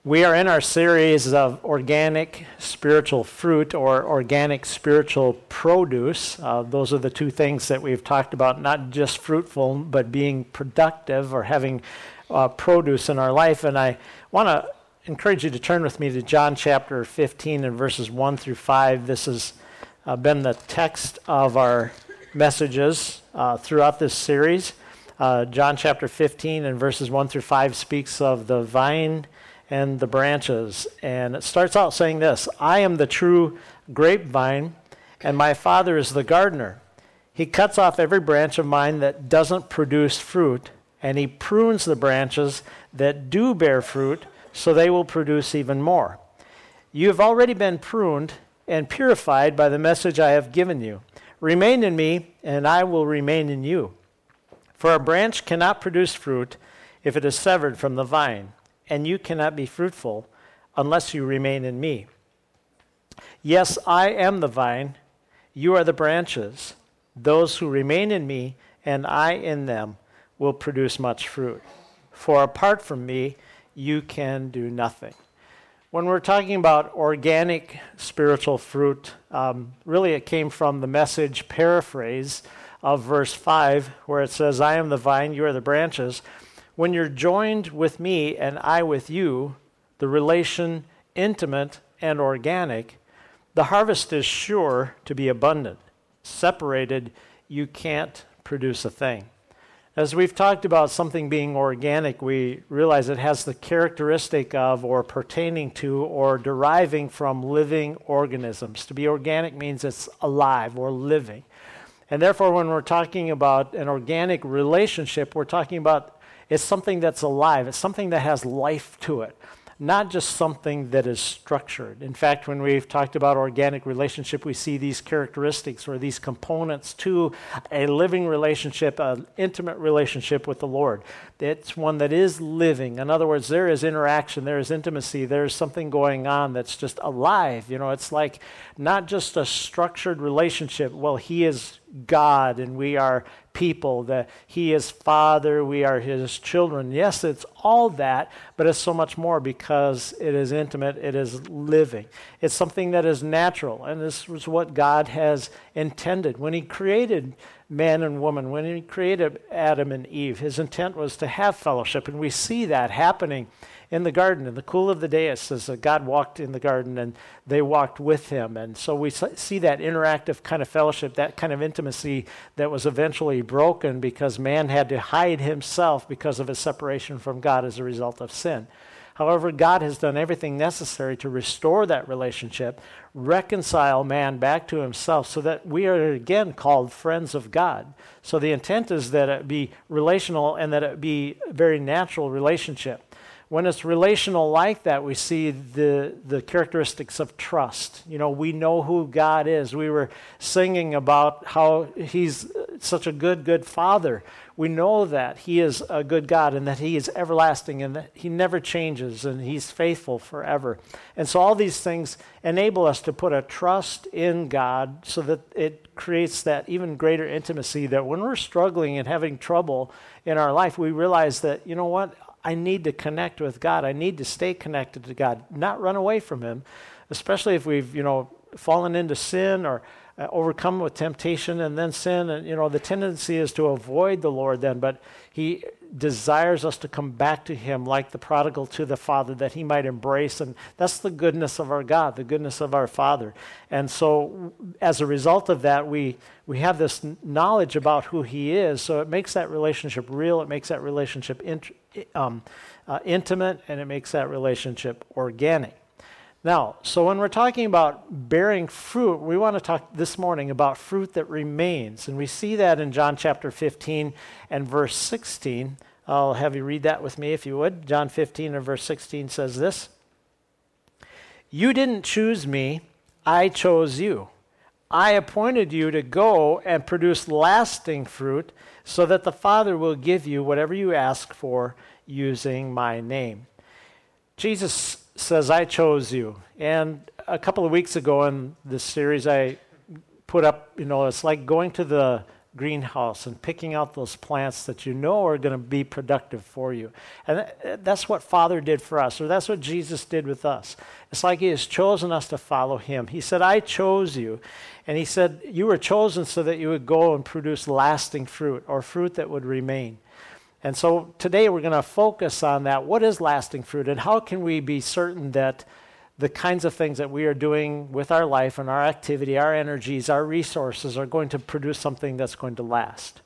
We are in our series of organic spiritual fruit or organic spiritual produce. Those are the two things that we've talked about, not just fruitful, but being productive or having produce in our life. And I want to encourage you to turn with me to John chapter 15 and verses 1 through 5. This has been the text of our messages throughout this series. John chapter 15 and verses 1 through 5 speaks of the vine and the branches. And it starts out saying this: I am the true grapevine, and my Father is the gardener. He cuts off every branch of mine that doesn't produce fruit, and he prunes the branches that do bear fruit, so they will produce even more. You have already been pruned and purified by the message I have given you. Remain in me, and I will remain in you. For a branch cannot produce fruit if it is severed from the vine, and you cannot be fruitful unless you remain in me. Yes, I am the vine, you are the branches. Those who remain in me and I in them will produce much fruit. For apart from me, you can do nothing. When we're talking about organic spiritual fruit, really it came from the Message paraphrase of verse 5, where it says, I am the vine, you are the branches. When you're joined with me and I with you, the relation intimate and organic, the harvest is sure to be abundant. Separated, you can't produce a thing. As we've talked about something being organic, we realize it has the characteristic of, or pertaining to, or deriving from living organisms. To be organic means it's alive or living. And therefore, when we're talking about an organic relationship, we're talking about it's something that's alive. It's something that has life to it, not just something that is structured. In fact, when we've talked about organic relationship, we see these characteristics or these components to a living relationship, an intimate relationship with the Lord. It's one that is living. In other words, there is interaction, there is intimacy, there's something going on that's just alive. You know, it's like not just a structured relationship. Well, He is God and we are people, that He is Father, we are His children. Yes, it's all that, but it's so much more because it is intimate, it is living. It's something that is natural, and this was what God has intended. When He created man and woman, when He created Adam and Eve, His intent was to have fellowship, and we see that happening in the garden. In the cool of the day, it says that God walked in the garden and they walked with Him. And so we see that interactive kind of fellowship, that kind of intimacy that was eventually broken because man had to hide himself because of his separation from God as a result of sin. However, God has done everything necessary to restore that relationship, reconcile man back to Himself so that we are again called friends of God. So the intent is that it be relational and that it be a very natural relationship. When it's relational like that, we see the characteristics of trust. You know, we know who God is. We were singing about how He's such a good Father. We know that He is a good God and that He is everlasting and that He never changes and He's faithful forever. And so all these things enable us to put a trust in God so that it creates that even greater intimacy that when we're struggling and having trouble in our life, we realize that, you know what? I need to connect with God. I need to stay connected to God, not run away from Him, especially if we've, fallen into sin or overcome with temptation and then sin. And, the tendency is to avoid the Lord then, but He desires us to come back to Him like the prodigal to the Father, that He might embrace. And that's the goodness of our God, the goodness of our Father. And so as a result of that, we have this knowledge about who He is. So it makes that relationship real. It makes that relationship intimate, and it makes that relationship organic. Now, so when we're talking about bearing fruit, we want to talk this morning about fruit that remains. And we see that in John chapter 15 and verse 16. I'll have you read that with me if you would. John 15 and verse 16 says this: You didn't choose me, I chose you. I appointed you to go and produce lasting fruit so that the Father will give you whatever you ask for using my name. Jesus says, I chose you. And a couple of weeks ago in this series, I put up, it's like going to the greenhouse and picking out those plants that you know are going to be productive for you. And that's what Father did for us, or that's what Jesus did with us. It's like he has chosen us to follow him. He said, I chose you. And he said, you were chosen so that you would go and produce lasting fruit, or fruit that would remain. And so today we're going to focus on that. What is lasting fruit, and how can we be certain that the kinds of things that we are doing with our life and our activity, our energies, our resources are going to produce something that's going to last?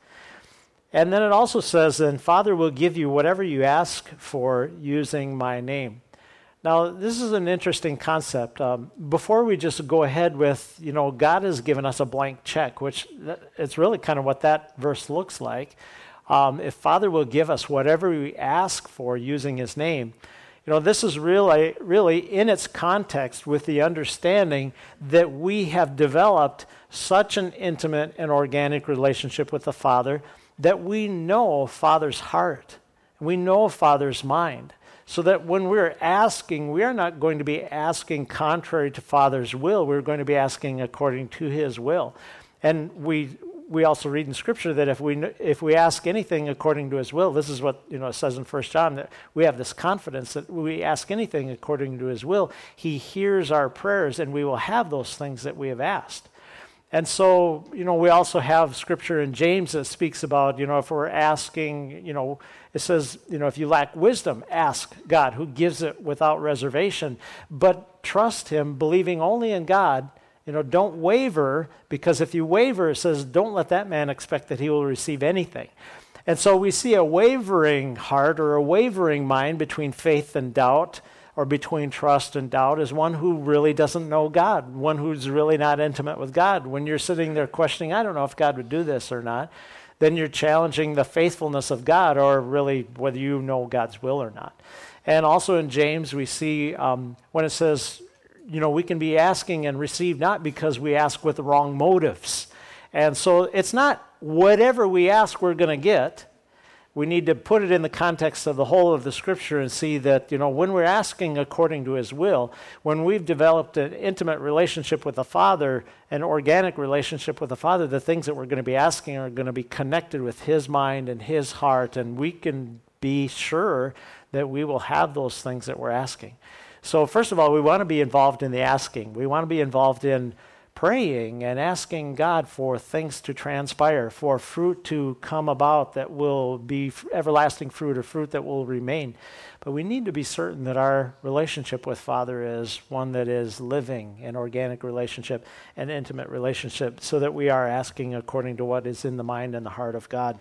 And then it also says, and Father will give you whatever you ask for using my name. Now, this is an interesting concept. Before we just go ahead with, God has given us a blank check, which it's really kind of what that verse looks like. If Father will give us whatever we ask for using his name, this is really in its context with the understanding that we have developed such an intimate and organic relationship with the Father that we know Father's heart. We know Father's mind. So that when we're asking, we are not going to be asking contrary to Father's will. We're going to be asking according to his will. And we also read in Scripture that if we ask anything according to his will, this is what it says in 1 John, that we have this confidence that we ask anything according to his will, he hears our prayers, and we will have those things that we have asked. And so, we also have Scripture in James that speaks about, if we're asking, it says, if you lack wisdom, ask God, who gives it without reservation, but trust him, believing only in God. Don't waver, because if you waver, it says, don't let that man expect that he will receive anything. And so we see a wavering heart or a wavering mind between faith and doubt, or between trust and doubt, is one who really doesn't know God, one who's really not intimate with God. When you're sitting there questioning, I don't know if God would do this or not, then you're challenging the faithfulness of God, or really whether you know God's will or not. And also in James, we see when it says, we can be asking and receive not because we ask with the wrong motives. And so it's not whatever we ask we're going to get. We need to put it in the context of the whole of the Scripture and see that, when we're asking according to his will, when we've developed an intimate relationship with the Father, an organic relationship with the Father, the things that we're going to be asking are going to be connected with his mind and his heart, and we can be sure that we will have those things that we're asking. So first of all, we want to be involved in the asking. We want to be involved in praying and asking God for things to transpire, for fruit to come about that will be everlasting fruit, or fruit that will remain. But we need to be certain that our relationship with Father is one that is living, an organic relationship, an intimate relationship, so that we are asking according to what is in the mind and the heart of God.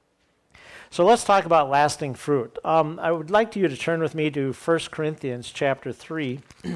So let's talk about lasting fruit. I would like you to turn with me to 1 Corinthians chapter 3.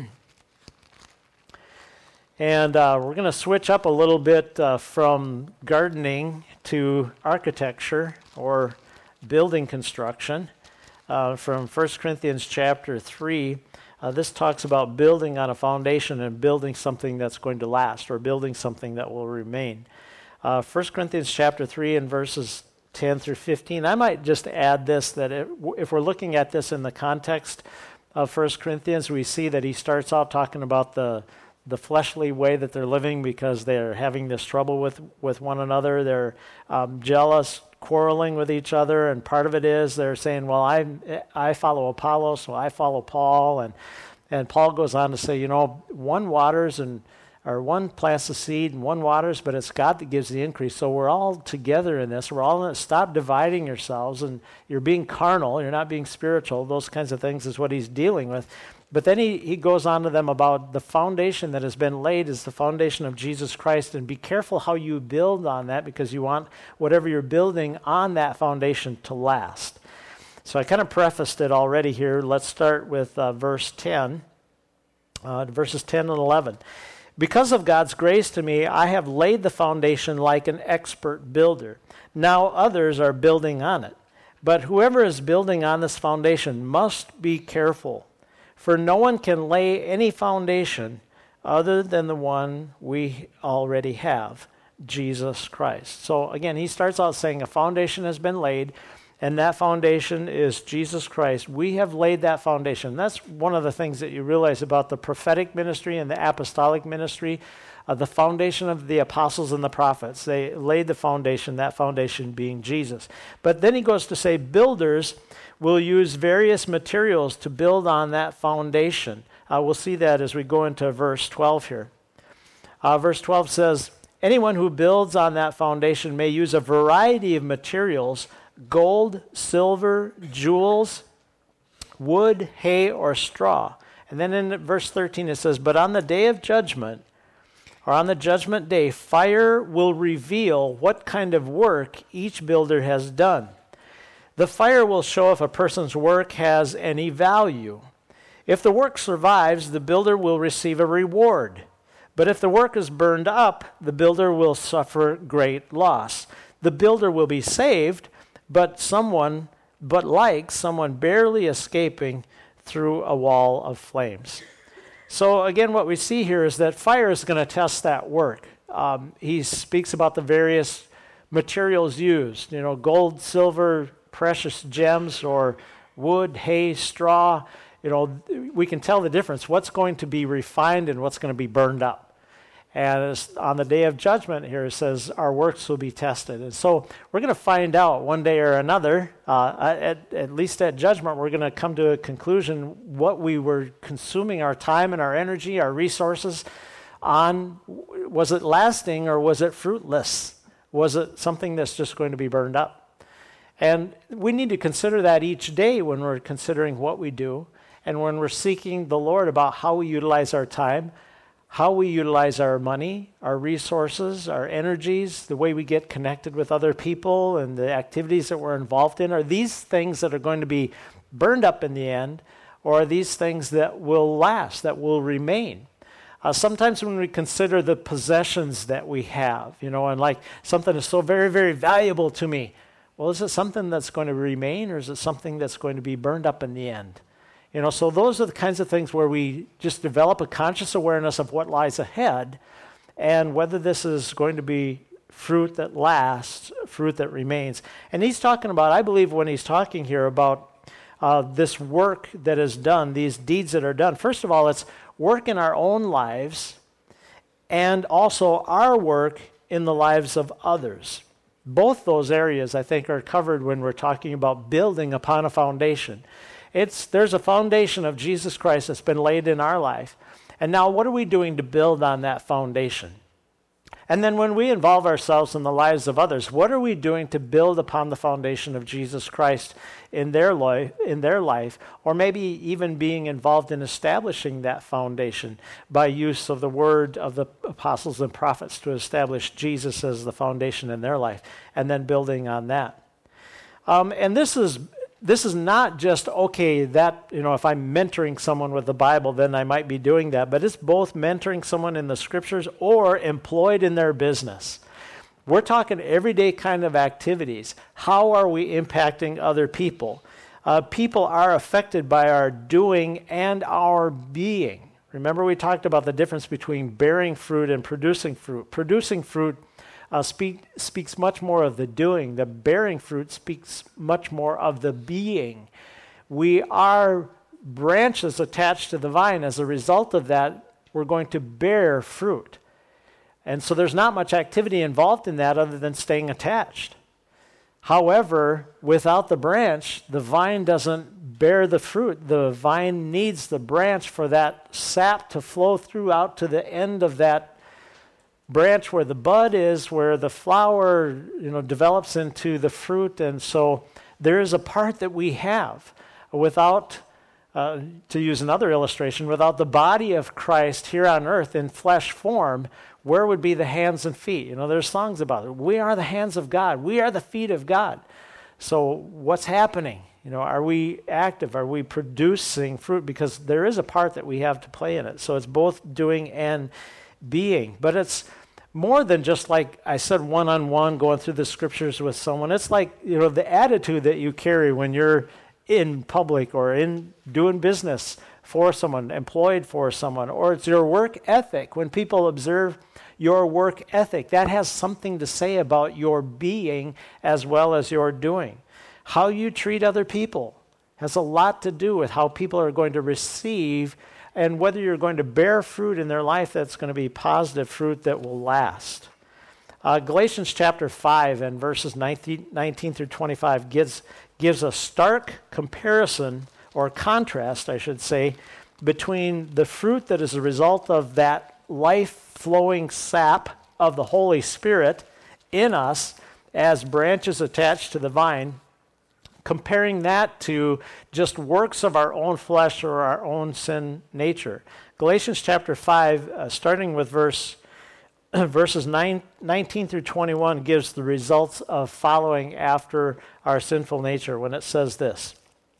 And we're going to switch up a little bit from gardening to architecture or building construction from 1 Corinthians chapter 3. This talks about building on a foundation and building something that's going to last, or building something that will remain. 1 Corinthians chapter 3 and verses 10 through 15. I might just add this, that if we're looking at this in the context of 1 Corinthians, we see that he starts out talking about the fleshly way that they're living because they're having this trouble with one another. They're jealous, quarreling with each other, and part of it is they're saying, well, I follow Apollos, so I follow Paul. And Paul goes on to say, one waters or one plants the seed and one waters, but it's God that gives the increase. So we're all together in this. We're all in it. Stop dividing yourselves, and you're being carnal. You're not being spiritual. Those kinds of things is what he's dealing with. But then he goes on to them about the foundation that has been laid is the foundation of Jesus Christ, and be careful how you build on that, because you want whatever you're building on that foundation to last. So I kind of prefaced it already here. Let's start with verse 10, verses 10 and 11. Because of God's grace to me, I have laid the foundation like an expert builder. Now others are building on it. But whoever is building on this foundation must be careful, for no one can lay any foundation other than the one we already have, Jesus Christ. So again, he starts out saying a foundation has been laid, and that foundation is Jesus Christ. We have laid that foundation. That's one of the things that you realize about the prophetic ministry and the apostolic ministry. The foundation of the apostles and the prophets. They laid the foundation, that foundation being Jesus. But then he goes to say builders will use various materials to build on that foundation. We'll see that as we go into verse 12 here. Verse 12 says, anyone who builds on that foundation may use a variety of materials, gold, silver, jewels, wood, hay, or straw. And then in verse 13 it says, but on the day of judgment, or on the judgment day, fire will reveal what kind of work each builder has done. The fire will show if a person's work has any value. If the work survives, the builder will receive a reward. But if the work is burned up, the builder will suffer great loss. The builder will be saved, but like someone barely escaping through a wall of flames. So again, what we see here is that fire is going to test that work. He speaks about the various materials used, gold, silver, precious gems, or wood, hay, straw. We can tell the difference, what's going to be refined and what's going to be burned up. And on the day of judgment here, it says our works will be tested. And so we're going to find out one day or another, at least at judgment, we're going to come to a conclusion what we were consuming our time and our energy, our resources on. Was it lasting or was it fruitless? Was it something that's just going to be burned up? And we need to consider that each day when we're considering what we do and when we're seeking the Lord about how we utilize our time, how we utilize our money, our resources, our energies, the way we get connected with other people and the activities that we're involved in. Are these things that are going to be burned up in the end, or are these things that will last, that will remain? Sometimes when we consider the possessions that we have, and like something is so very, very valuable to me, well, is it something that's going to remain, or is it something that's going to be burned up in the end? So those are the kinds of things where we just develop a conscious awareness of what lies ahead and whether this is going to be fruit that lasts, fruit that remains. And he's talking about, I believe when he's talking here about this work that is done, these deeds that are done, first of all, it's work in our own lives and also our work in the lives of others. Both those areas, I think, are covered when we're talking about building upon a foundation. There's a foundation of Jesus Christ that's been laid in our life. And now what are we doing to build on that foundation? And then when we involve ourselves in the lives of others, what are we doing to build upon the foundation of Jesus Christ in their life, or maybe even being involved in establishing that foundation by use of the word of the apostles and prophets to establish Jesus as the foundation in their life, and then building on that. And this is not just, okay, that, if I'm mentoring someone with the Bible, then I might be doing that, but it's both mentoring someone in the scriptures or employed in their business. We're talking everyday kind of activities. How are we impacting other people? People are affected by our doing and our being. Remember we talked about the difference between bearing fruit and producing fruit. Producing fruit speaks much more of the doing. The bearing fruit speaks much more of the being. We are branches attached to the vine. As a result of that, we're going to bear fruit. And so there's not much activity involved in that other than staying attached. However, without the branch, the vine doesn't bear the fruit. The vine needs the branch for that sap to flow through out to the end of that branch where the bud is, where the flower, develops into the fruit. And so there is a part that we have. Without, to use another illustration, without the body of Christ here on earth in flesh form, where would be the hands and feet? There's songs about it. We are the hands of God. We are the feet of God. So what's happening? Are we active? Are we producing fruit? Because there is a part that we have to play in it. So it's both doing and being. But it's more than just, like I said, one-on-one going through the scriptures with someone. It's like, the attitude that you carry when you're in public or in doing business for someone, employed for someone, or it's your work ethic. When people observe your work ethic, that has something to say about your being as well as your doing. How you treat other people has a lot to do with how people are going to receive and whether you're going to bear fruit in their life that's going to be positive fruit that will last. Galatians chapter 5 and verses 19 through 25 gives a stark comparison, or contrast, I should say, between the fruit that is a result of that life-flowing sap of the Holy Spirit in us as branches attached to the vine, comparing that to just works of our own flesh or our own sin nature. Galatians chapter 5, starting with verses 19 through 21, gives the results of following after our sinful nature when it says this.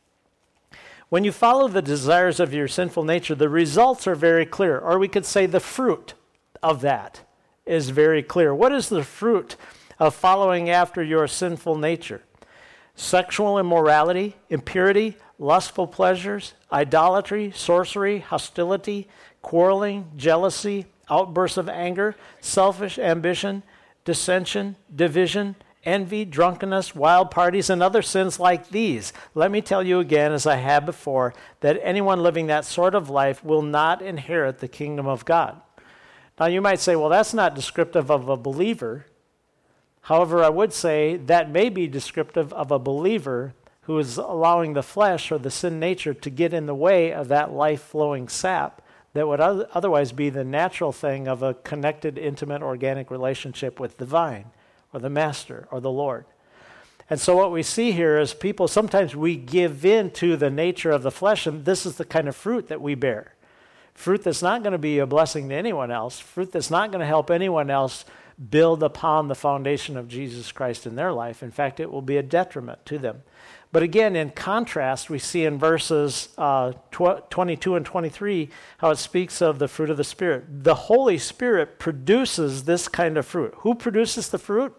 When you follow the desires of your sinful nature, the results are very clear, or we could say the fruit of that is very clear. What is the fruit of following after your sinful nature? Sexual immorality, impurity, lustful pleasures, idolatry, sorcery, hostility, quarreling, jealousy, outbursts of anger, selfish ambition, dissension, division, envy, drunkenness, wild parties, and other sins like these. Let me tell you again, as I have before, that anyone living that sort of life will not inherit the kingdom of God. Now you might say, well, that's not descriptive of a believer. However, I would say that may be descriptive of a believer who is allowing the flesh or the sin nature to get in the way of that life-flowing sap that would otherwise be the natural thing of a connected, intimate, organic relationship with the vine or the master or the Lord. And so what we see here is people, sometimes we give in to the nature of the flesh, and this is the kind of fruit that we bear. Fruit that's not going to be a blessing to anyone else, fruit that's not going to help anyone else build upon the foundation of Jesus Christ in their life. In fact, it will be a detriment to them. But again, in contrast, we see in verses 22 and 23 how it speaks of the fruit of the Spirit. The Holy Spirit produces this kind of fruit. Who produces the fruit?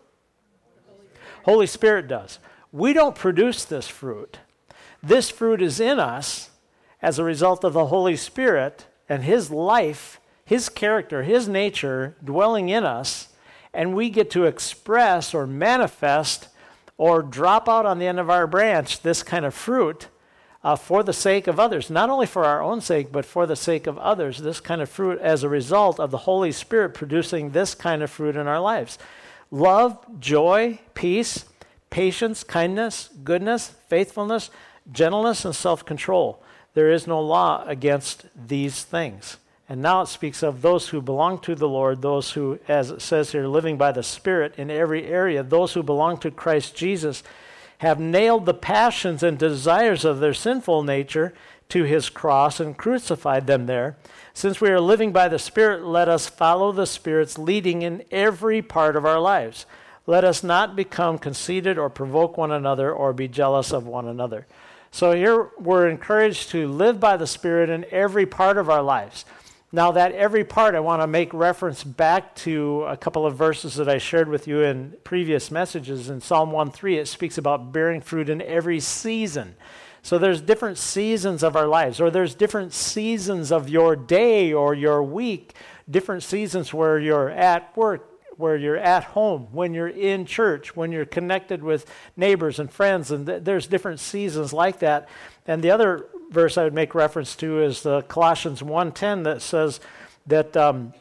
Holy Spirit does. We don't produce this fruit. This fruit is in us as a result of the Holy Spirit and His life, His character, His nature dwelling in us, and we get to express or manifest or drop out on the end of our branch this kind of fruit for the sake of others. Not only for our own sake, but for the sake of others. This kind of fruit as a result of the Holy Spirit producing this kind of fruit in our lives. Love, joy, peace, patience, kindness, goodness, faithfulness, gentleness, and self-control. There is no law against these things. And now it speaks of those who belong to the Lord, those who, as it says here, living by the Spirit in every area, those who belong to Christ Jesus, have nailed the passions and desires of their sinful nature to His cross and crucified them there. Since we are living by the Spirit, let us follow the Spirit's leading in every part of our lives. Let us not become conceited or provoke one another or be jealous of one another. So here we're encouraged to live by the Spirit in every part of our lives. Now that every part, I want to make reference back to a couple of verses that I shared with you in previous messages. In Psalm 1:3, it speaks about bearing fruit in every season. So there's different seasons of our lives, or there's different seasons of your day or your week, different seasons where you're at work, where you're at home, when you're in church, when you're connected with neighbors and friends, and there's different seasons like that. And the other verse I would make reference to is the Colossians 1:10 that says that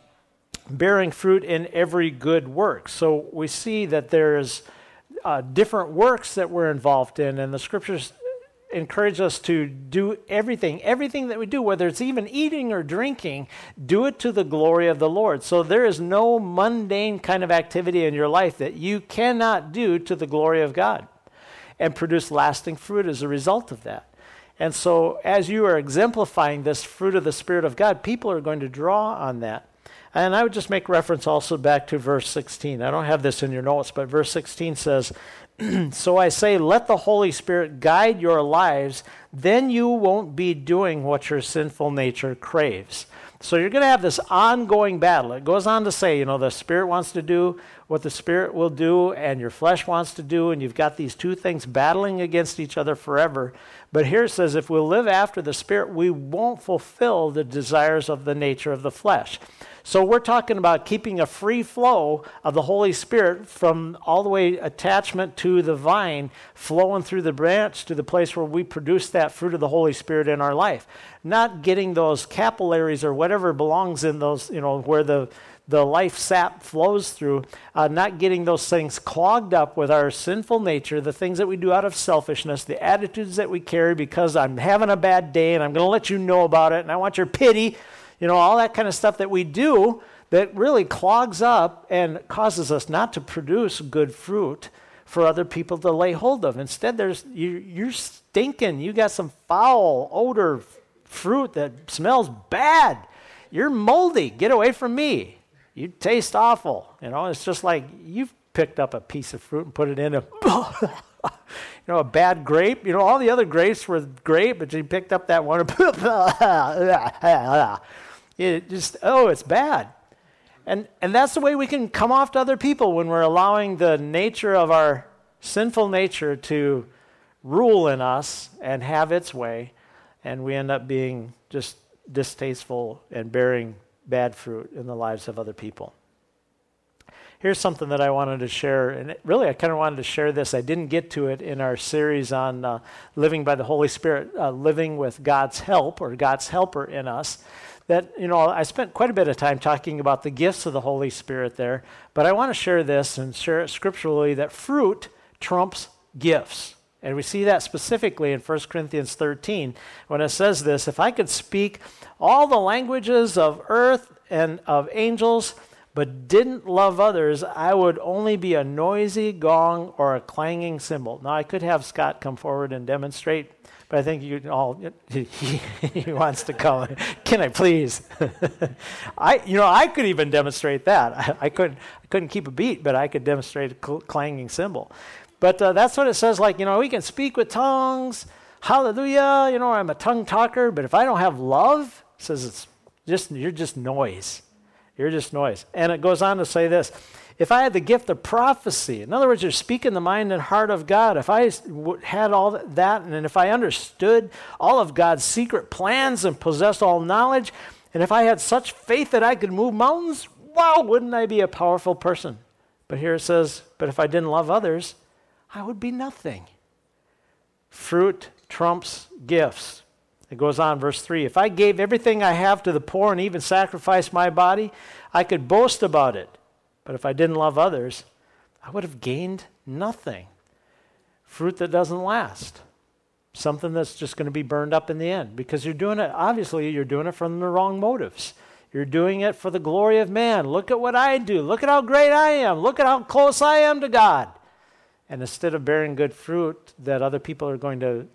bearing fruit in every good work. So we see that there's different works that we're involved in, and the Scriptures encourage us to do everything that we do, whether it's even eating or drinking, do it to the glory of the Lord. So there is no mundane kind of activity in your life that you cannot do to the glory of God and produce lasting fruit as a result of that. And so as you are exemplifying this fruit of the Spirit of God, people are going to draw on that. And I would just make reference also back to verse 16. I don't have this in your notes, but verse 16 says, So I say, let the Holy Spirit guide your lives. then you won't be doing what your sinful nature craves. So you're going to have this ongoing battle. It goes on to say, the Spirit wants to do what the Spirit will do, and your flesh wants to do, and you've got these two things battling against each other forever. But here it says, if we'll live after the Spirit, we won't fulfill the desires of the nature of the flesh. So we're talking about keeping a free flow of the Holy Spirit from all the way attachment to the vine, flowing through the branch to the place where we produce that fruit of the Holy Spirit in our life. Not getting those capillaries or whatever belongs in those, where the life sap flows through, not getting those things clogged up with our sinful nature, the things that we do out of selfishness, the attitudes that we carry because I'm having a bad day and I'm going to let you know about it and I want your pity. All that kind of stuff that we do that really clogs up and causes us not to produce good fruit for other people to lay hold of. Instead, you're stinking. You got some foul odor fruit that smells bad. You're moldy. Get away from me. You taste awful. It's just like you've picked up a piece of fruit and put it in a bad grape. All the other grapes were great, but you picked up that one. It's bad. And that's the way we can come off to other people when we're allowing the nature of our sinful nature to rule in us and have its way, and we end up being just distasteful and bearing bad fruit in the lives of other people. Here's something that I wanted to share, and really I kind of wanted to share this. I didn't get to it in our series on living by the Holy Spirit, living with God's help or God's helper in us. That, I spent quite a bit of time talking about the gifts of the Holy Spirit there, but I want to share this and share it scripturally that fruit trumps gifts. And we see that specifically in 1 Corinthians 13 when it says this, if I could speak all the languages of earth and of angels, but didn't love others, I would only be a noisy gong or a clanging cymbal. Now, I could have Scott come forward and demonstrate, but I think he wants to come. Can I please? I could even demonstrate that. I couldn't keep a beat, but I could demonstrate a clanging cymbal. But that's what it says, like, we can speak with tongues, hallelujah, I'm a tongue talker, but if I don't have love, it says you're just noise. You're just noise. And it goes on to say this, if I had the gift of prophecy, in other words, you're speaking the mind and heart of God, if I had all that, and if I understood all of God's secret plans and possessed all knowledge, and if I had such faith that I could move mountains, wow, wouldn't I be a powerful person? But here it says, but if I didn't love others, I would be nothing. Fruit trumps gifts. It goes on, verse 3, if I gave everything I have to the poor and even sacrificed my body, I could boast about it. But if I didn't love others, I would have gained nothing. Fruit that doesn't last. Something that's just going to be burned up in the end. Because you're doing it from the wrong motives. You're doing it for the glory of man. Look at what I do. Look at how great I am. Look at how close I am to God. And instead of bearing good fruit that other people are going to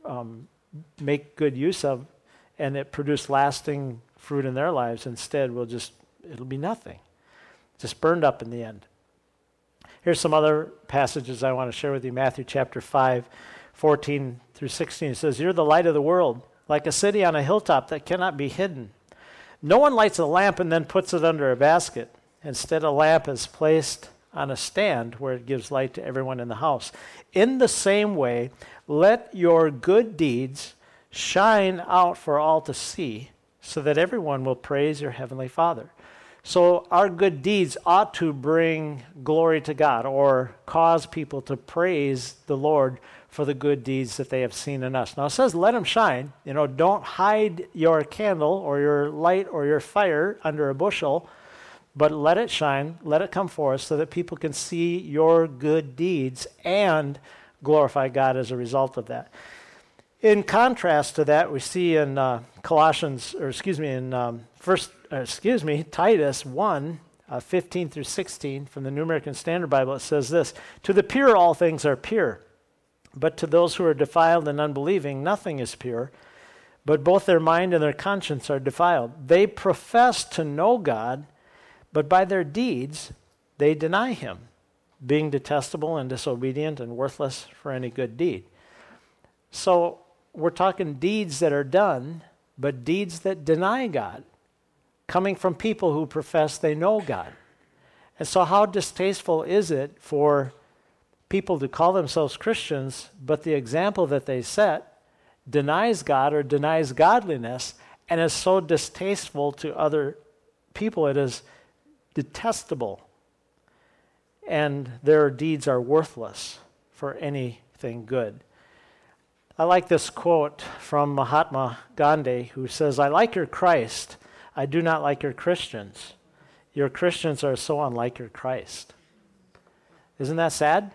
make good use of, and it produce lasting fruit in their lives, instead it'll be nothing. Just burned up in the end. Here's some other passages I want to share with you. Matthew chapter 5, 14 through 16. It says, you're the light of the world, like a city on a hilltop that cannot be hidden. No one lights a lamp and then puts it under a basket. Instead, a lamp is placed on a stand where it gives light to everyone in the house. In the same way, let your good deeds shine out for all to see, so that everyone will praise your heavenly Father. So our good deeds ought to bring glory to God or cause people to praise the Lord for the good deeds that they have seen in us. Now it says, let them shine. Don't hide your candle or your light or your fire under a bushel, but let it shine, let it come forth so that people can see your good deeds and glorify God as a result of that. In contrast to that, we see in Titus 1, 15 through 16 from the New American Standard Bible, it says this, to the pure all things are pure, but to those who are defiled and unbelieving nothing is pure, but both their mind and their conscience are defiled. They profess to know God, but by their deeds they deny him, being detestable and disobedient and worthless for any good deed. So we're talking deeds that are done, but deeds that deny God, coming from people who profess they know God. And so how distasteful is it for people to call themselves Christians, but the example that they set denies God or denies godliness and is so distasteful to other people, it is detestable. And their deeds are worthless for anything good. I like this quote from Mahatma Gandhi, who says, "I like your Christ. I do not like your Christians. Your Christians are so unlike your Christ." Isn't that sad?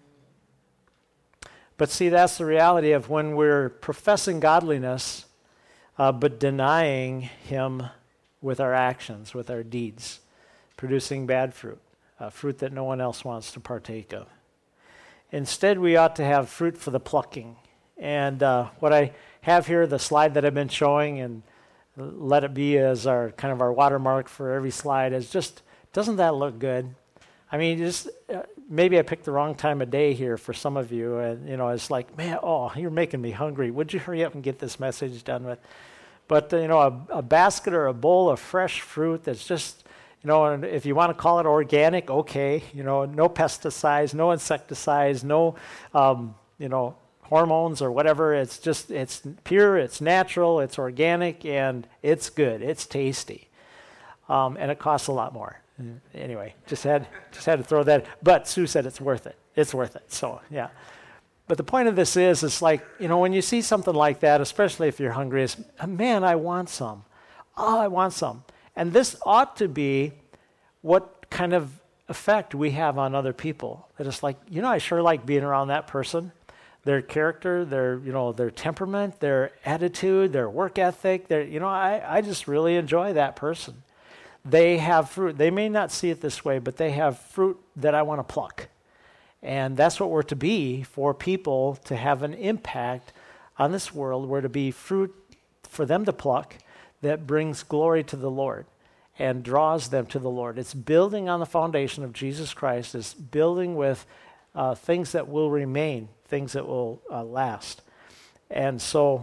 But see, that's the reality of when we're professing godliness, but denying Him with our actions, with our deeds, producing bad fruit, fruit that no one else wants to partake of. Instead, we ought to have fruit for the plucking. And what I have here, the slide that I've been showing, and let it be as our kind of our watermark for every slide, is just, doesn't that look good? I mean, just maybe I picked the wrong time of day here for some of you, and it's like, man, you're making me hungry. Would you hurry up and get this message done with? But a basket or a bowl of fresh fruit that's just, and if you want to call it organic, okay, no pesticides, no insecticides, no, hormones or whatever. It's pure, it's natural, it's organic, and it's good. It's tasty, and it costs a lot more. Anyway, just had to throw that. But Sue said it's worth it. It's worth it. So yeah. But the point of this is, it's like when you see something like that, especially if you're hungry, it's, man, I want some. Oh, I want some. And this ought to be what kind of effect we have on other people. That it's like, I sure like being around that person. Their character, their temperament, their attitude, their work ethic, I just really enjoy that person. They have fruit. They may not see it this way, but they have fruit that I want to pluck. And that's what we're to be for people to have an impact on this world. We're to be fruit for them to pluck that brings glory to the Lord and draws them to the Lord. It's building on the foundation of Jesus Christ. It's building with things that will remain, things that will last. And so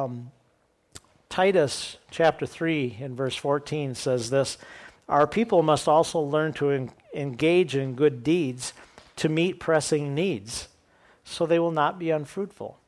Titus chapter 3 in verse 14 says this, "Our people must also learn to engage in good deeds to meet pressing needs, so they will not be unfruitful."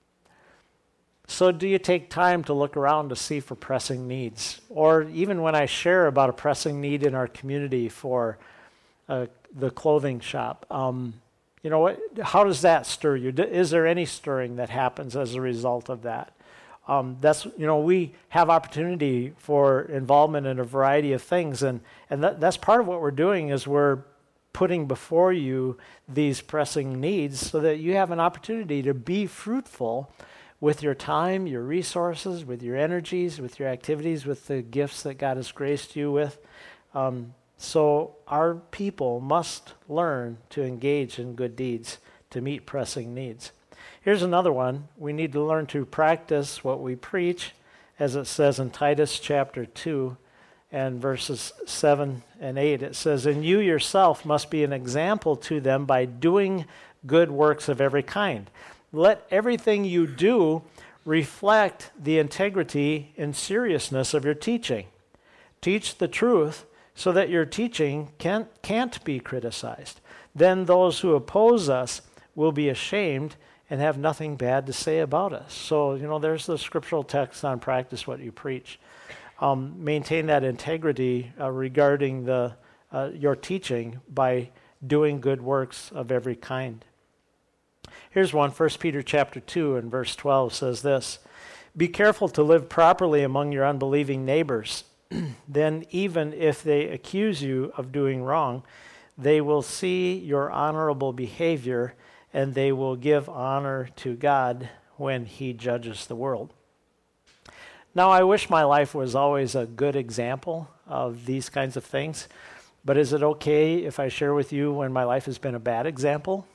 So do you take time to look around to see for pressing needs? Or even when I share about a pressing need in our community for the clothing shop, how does that stir you? Is there any stirring that happens as a result of that? We have opportunity for involvement in a variety of things, and that's part of what we're doing is we're putting before you these pressing needs so that you have an opportunity to be fruitful with your time, your resources, with your energies, with your activities, with the gifts that God has graced you with. So our people must learn to engage in good deeds to meet pressing needs. Here's another one. We need to learn to practice what we preach, as it says in Titus chapter 2 and verses 7 and 8. It says, "And you yourself must be an example to them by doing good works of every kind. Let everything you do reflect the integrity and seriousness of your teaching. Teach the truth so that your teaching can't be criticized. Then those who oppose us will be ashamed and have nothing bad to say about us." So, there's the scriptural text on practice what you preach. Maintain that integrity regarding your teaching by doing good works of every kind. Here's one, 1 Peter chapter 2 and verse 12 says this, "Be careful to live properly among your unbelieving neighbors. Then even if they accuse you of doing wrong, they will see your honorable behavior and they will give honor to God when He judges the world." Now, I wish my life was always a good example of these kinds of things, but is it okay if I share with you when my life has been a bad example?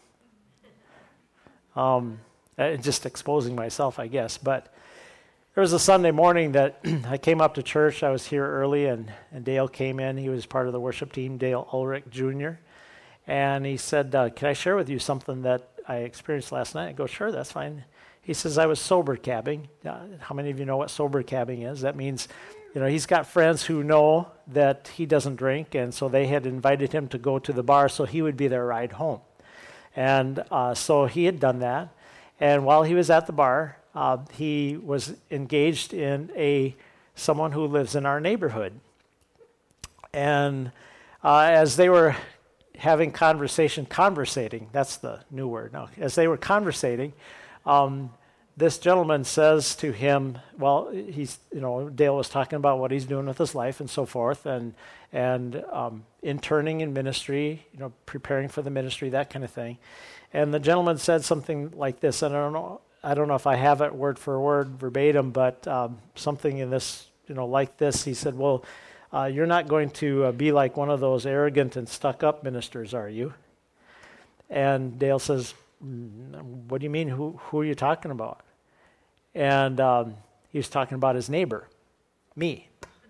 Just exposing myself, I guess. But there was a Sunday morning that I came up to church. I was here early, and Dale came in. He was part of the worship team, Dale Ulrich Jr., and he said, "Can I share with you something that I experienced last night?" I go, "Sure, that's fine." He says, I was sober cabbing. How many of you know what sober cabbing is? That means, he's got friends who know that he doesn't drink, and so they had invited him to go to the bar so he would be their ride home. And so he had done that. And while he was at the bar, he was engaged in someone who lives in our neighborhood. And as they were having conversating, that's the new word now. As they were conversating, this gentleman says to him, well, Dale was talking about what he's doing with his life and so forth, and interning in ministry, preparing for the ministry, that kind of thing. And the gentleman said something like this, and I don't know if I have it word for word verbatim, but something in this, like this. He said, well, you're not going to be like one of those arrogant and stuck-up ministers, are you? And Dale says, what do you mean? Who are you talking about? And he was talking about his neighbor, me.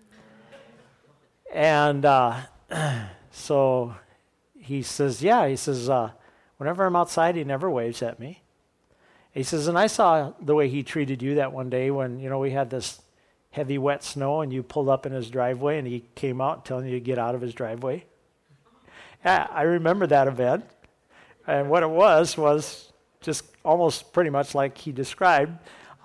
And so he says, whenever I'm outside, he never waves at me. He says, and I saw the way he treated you that one day when, we had this heavy wet snow and you pulled up in his driveway and he came out telling you to get out of his driveway. Yeah, I remember that event. And what it was just almost pretty much like he described.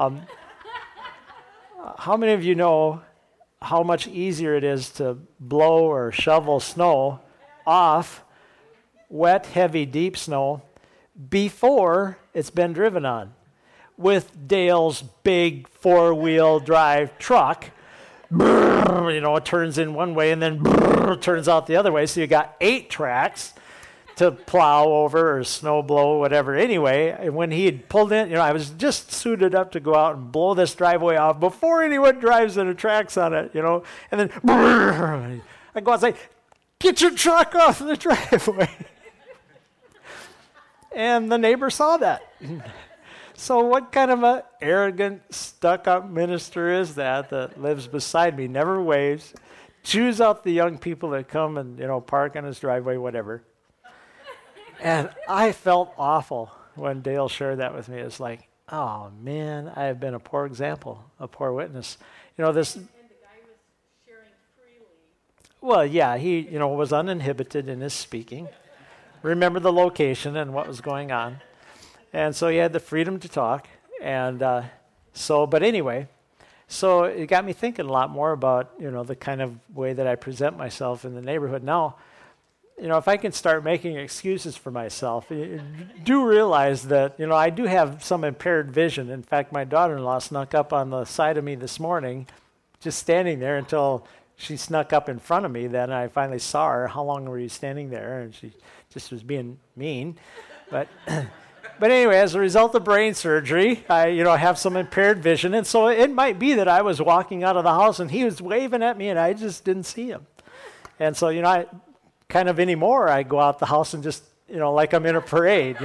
How many of you know how much easier it is to blow or shovel snow off wet, heavy, deep snow before it's been driven on? With Dale's big four-wheel drive truck, it turns in one way and then turns out the other way. So you got 8 tracks to plow over or snow blow, whatever. Anyway, and when he had pulled in, I was just suited up to go out and blow this driveway off before anyone drives in or tracks on it, and then I go out and say, get your truck off the driveway. And the neighbor saw that. So what kind of an arrogant, stuck-up minister is that lives beside me, never waves, chews out the young people that come and, park on his driveway, whatever. And I felt awful when Dale shared that with me. It's like, oh, man, I have been a poor example, a poor witness. This... And the guy was sharing freely. Well, yeah, he, was uninhibited in his speaking. Remember the location and what was going on. And so he had the freedom to talk. And but anyway, so it got me thinking a lot more about, the kind of way that I present myself in the neighborhood. Now, if I can start making excuses for myself, do realize that, I do have some impaired vision. In fact, my daughter-in-law snuck up on the side of me this morning, just standing there until she snuck up in front of me. Then I finally saw her. How long were you standing there? And she just was being mean. But anyway, as a result of brain surgery, I have some impaired vision. And so it might be that I was walking out of the house and he was waving at me and I just didn't see him. And so, I kind of anymore, I go out the house and just, like I'm in a parade,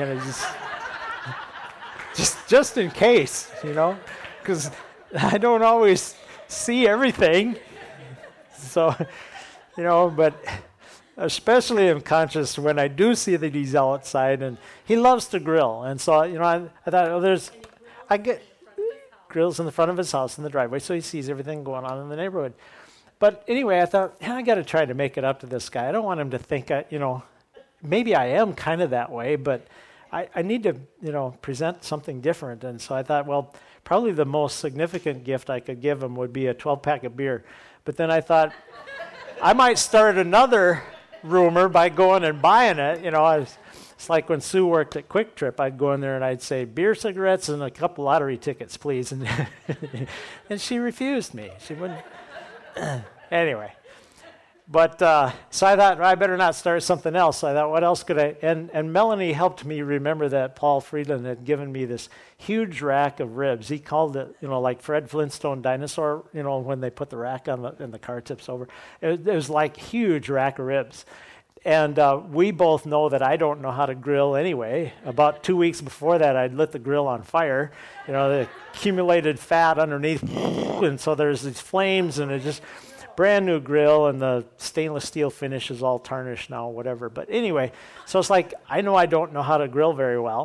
just in case, because I don't always see everything. So, but especially I'm conscious when I do see that he's outside, and he loves to grill. And so, I thought, I get grills in the front of his house in the driveway, so he sees everything going on in the neighborhood. But anyway, I thought, I got to try to make it up to this guy. I don't want him to think, maybe I am kind of that way, but I need to, present something different. And so I thought, well, probably the most significant gift I could give him would be a 12-pack of beer. But then I thought, I might start another rumor by going and buying it. It's like when Sue worked at Quick Trip, I'd go in there and I'd say, beer, cigarettes, and a couple lottery tickets, please. And, and she refused me. She wouldn't. Anyway, but so I thought, well, I better not start something else. So I thought, what else could I? And Melanie helped me remember that Paul Friedland had given me this huge rack of ribs. He called it, like Fred Flintstone dinosaur, when they put the rack on and the car tips over. It was like huge rack of ribs. And we both know that I don't know how to grill anyway. About 2 weeks before that, I'd lit the grill on fire. The accumulated fat underneath, and so there's these flames, and it's just brand new grill, and the stainless steel finish is all tarnished now, whatever. But anyway, so it's like I know I don't know how to grill very well.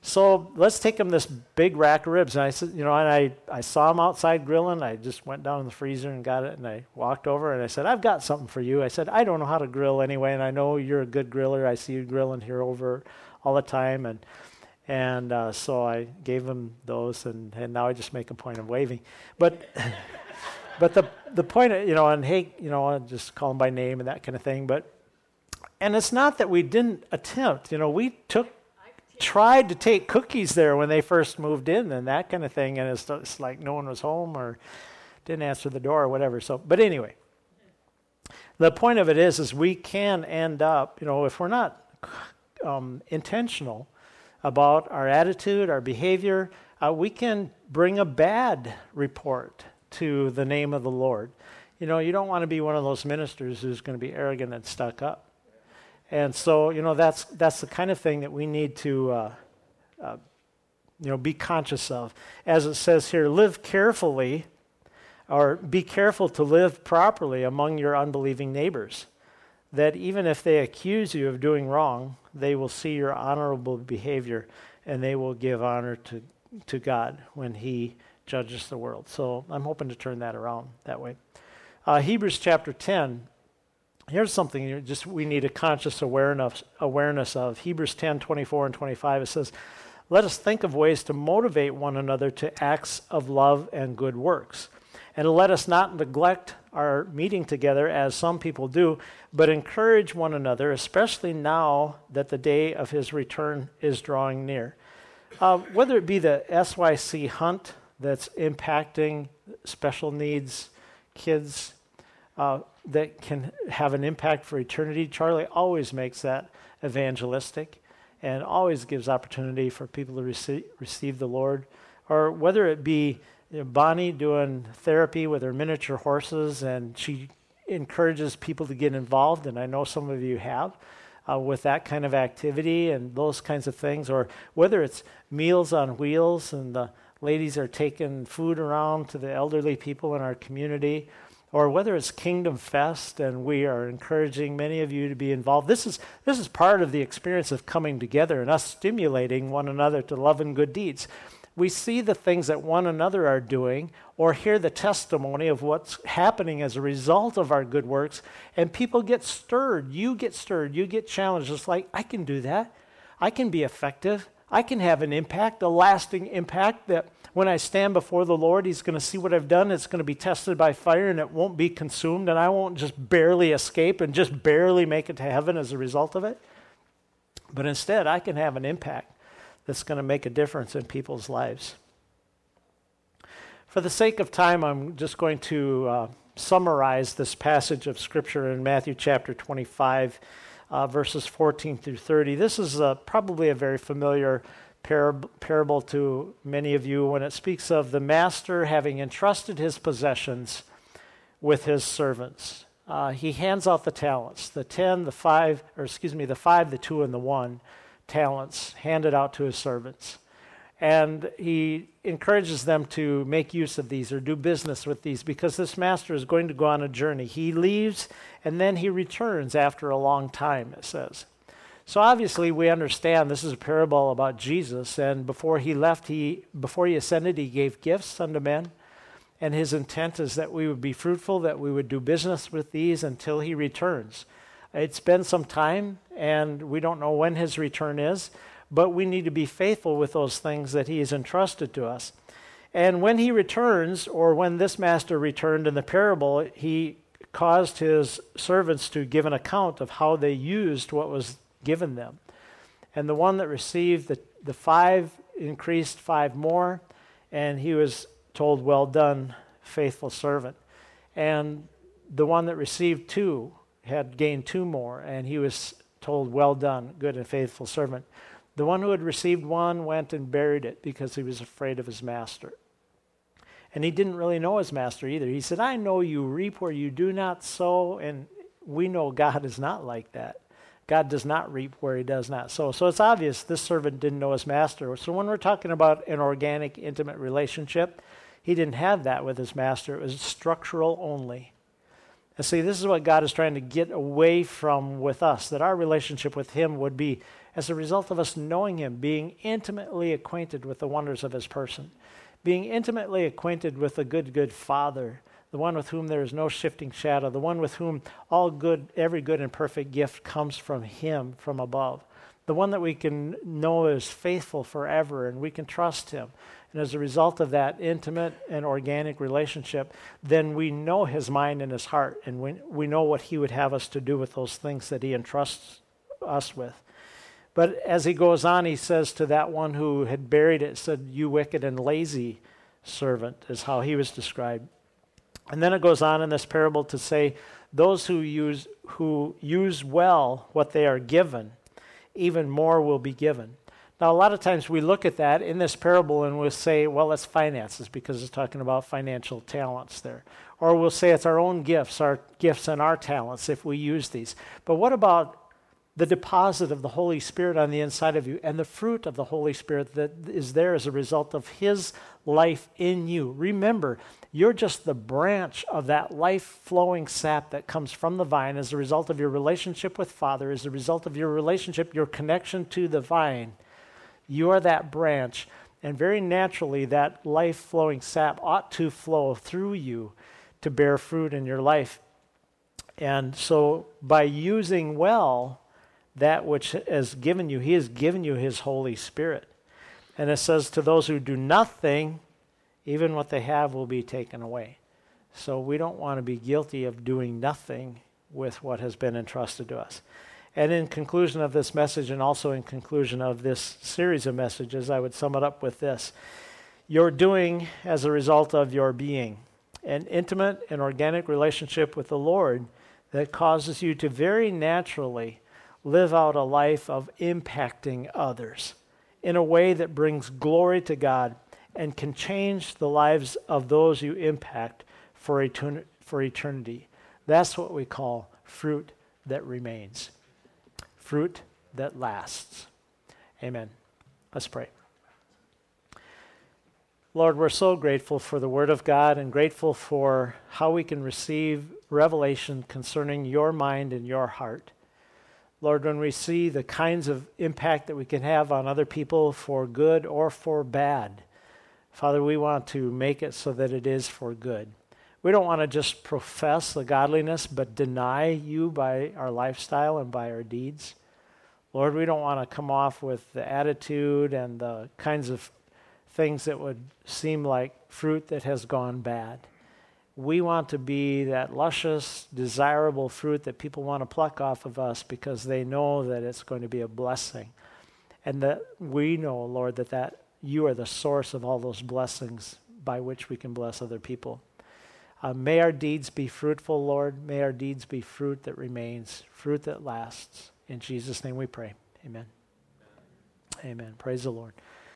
So let's take him this big rack of ribs. And I said, and I saw him outside grilling. I just went down in the freezer and got it, and I walked over and I said, I've got something for you. I said, I don't know how to grill anyway, and I know you're a good griller. I see you grilling here over all the time. And so I gave him those, and now I just make a point of waving. But the point, and hey, I just call him by name and that kind of thing. And it's not that we didn't attempt. We tried to take cookies there when they first moved in and that kind of thing, and it's like no one was home or didn't answer the door or whatever. So, but anyway, the point of it is we can end up, if we're not intentional about our attitude, our behavior, we can bring a bad report to the name of the Lord. You don't want to be one of those ministers who's going to be arrogant and stuck up. And so, that's the kind of thing that we need to, be conscious of. As it says here, live carefully, or be careful to live properly among your unbelieving neighbors, that even if they accuse you of doing wrong, they will see your honorable behavior, and they will give honor to God when he judges the world. So I'm hoping to turn that around that way. Hebrews chapter 10. Here's something we need a conscious awareness of. Hebrews 10, 24 and 25, it says, let us think of ways to motivate one another to acts of love and good works. And let us not neglect our meeting together as some people do, but encourage one another, especially now that the day of his return is drawing near. Whether it be the SYC hunt that's impacting special needs kids, that can have an impact for eternity. Charlie always makes that evangelistic and always gives opportunity for people to receive the Lord. Or whether it be Bonnie doing therapy with her miniature horses, and she encourages people to get involved, and I know some of you have, with that kind of activity and those kinds of things. Or whether it's Meals on Wheels and the ladies are taking food around to the elderly people in our community, or whether it's Kingdom Fest, and we are encouraging many of you to be involved. This is part of the experience of coming together and us stimulating one another to love and good deeds. We see the things that one another are doing, or hear the testimony of what's happening as a result of our good works, and people get stirred. You get stirred. You get challenged. It's like, I can do that. I can be effective. I can have an impact, a lasting impact, that when I stand before the Lord, he's going to see what I've done. It's going to be tested by fire, and it won't be consumed, and I won't just barely escape and just barely make it to heaven as a result of it. But instead, I can have an impact that's going to make a difference in people's lives. For the sake of time, I'm just going to summarize this passage of Scripture in Matthew chapter 25, verses 14 through 30. This is probably a very familiar parable to many of you when it speaks of the master having entrusted his possessions with his servants. He hands out the talents, the 5, the 2, and the 1 talents handed out to his servants. And he encourages them to make use of these or do business with these, because this master is going to go on a journey. He leaves and then he returns after a long time, it says. So obviously we understand this is a parable about Jesus, and before he left, before he ascended, he gave gifts unto men, and his intent is that we would be fruitful, that we would do business with these until he returns. It's been some time, and we don't know when his return is, but we need to be faithful with those things that he has entrusted to us. And when he returns, or when this master returned in the parable, he caused his servants to give an account of how they used what was given them. And the one that received the 5 increased 5 more, and he was told, well done, faithful servant. And the one that received 2 had gained 2 more, and he was told, well done, good and faithful servant. The one who had received 1 went and buried it because he was afraid of his master. And he didn't really know his master either. He said, I know you reap where you do not sow, and we know God is not like that. God does not reap where he does not sow. So it's obvious this servant didn't know his master. So when we're talking about an organic, intimate relationship, he didn't have that with his master. It was structural only. And see, this is what God is trying to get away from with us, that our relationship with him would be as a result of us knowing him, being intimately acquainted with the wonders of his person, being intimately acquainted with the good Father, the one with whom there is no shifting shadow, the one with whom every good and perfect gift comes from him from above, the one that we can know is faithful forever and we can trust him. And as a result of that intimate and organic relationship, then we know his mind and his heart, and we know what he would have us to do with those things that he entrusts us with. But as he goes on, he says to that one who had buried it, said, "You wicked and lazy servant," is how he was described. And then it goes on in this parable to say, those who use well what they are given, even more will be given. Now, a lot of times we look at that in this parable and we'll say, well, it's finances because it's talking about financial talents there. Or we'll say it's our own gifts and our talents if we use these. But what about the deposit of the Holy Spirit on the inside of you and the fruit of the Holy Spirit that is there as a result of his life in you? Remember, you're just the branch of that life-flowing sap that comes from the vine as a result of your relationship with Father, as a result of your relationship, your connection to the vine. You are that branch, and very naturally that life-flowing sap ought to flow through you to bear fruit in your life. And so by using well that which has given you, he has given you his Holy Spirit. And it says to those who do nothing, even what they have will be taken away. So we don't want to be guilty of doing nothing with what has been entrusted to us. And in conclusion of this message, and also in conclusion of this series of messages, I would sum it up with this. Your doing as a result of your being. An intimate and organic relationship with the Lord that causes you to very naturally live out a life of impacting others in a way that brings glory to God and can change the lives of those you impact for eternity. That's what we call fruit that remains. Fruit that lasts. Amen. Let's pray. Lord, we're so grateful for the Word of God and grateful for how we can receive revelation concerning your mind and your heart. Lord, when we see the kinds of impact that we can have on other people for good or for bad, Father, we want to make it so that it is for good. We don't want to just profess the godliness, but deny you by our lifestyle and by our deeds. Lord, we don't want to come off with the attitude and the kinds of things that would seem like fruit that has gone bad. We want to be that luscious, desirable fruit that people want to pluck off of us because they know that it's going to be a blessing. And that we know, Lord, that you are the source of all those blessings by which we can bless other people. May our deeds be fruitful, Lord. May our deeds be fruit that remains, fruit that lasts. In Jesus' name we pray. Amen. Amen. Praise the Lord.